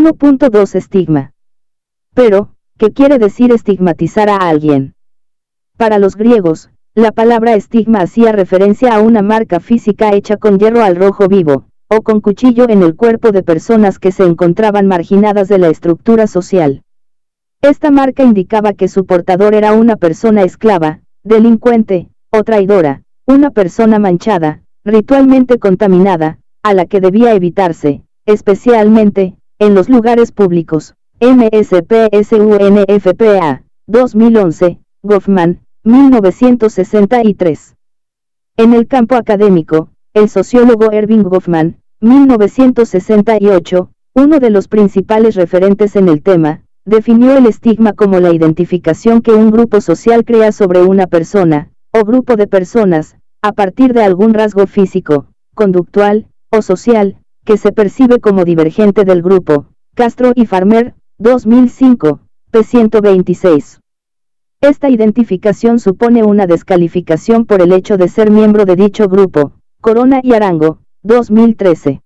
1.2 Estigma. Pero, ¿qué quiere decir estigmatizar a alguien? Para los griegos, la palabra estigma hacía referencia a una marca física hecha con hierro al rojo vivo, o con cuchillo en el cuerpo de personas que se encontraban marginadas de la estructura social. Esta marca indicaba que su portador era una persona esclava, delincuente, o traidora, una persona manchada, ritualmente contaminada, a la que debía evitarse, especialmente, en los lugares públicos. MSPSUNFPA, 2011, Goffman, 1963. En el campo académico, el sociólogo Erving Goffman, 1968, uno de los principales referentes en el tema, definió el estigma como la identificación que un grupo social crea sobre una persona, o grupo de personas, a partir de algún rasgo físico, conductual, o social, que se percibe como divergente del grupo. Castro y Farmer, 2005, p. 126. Esta identificación supone una descalificación por el hecho de ser miembro de dicho grupo. Corona y Arango, 2013.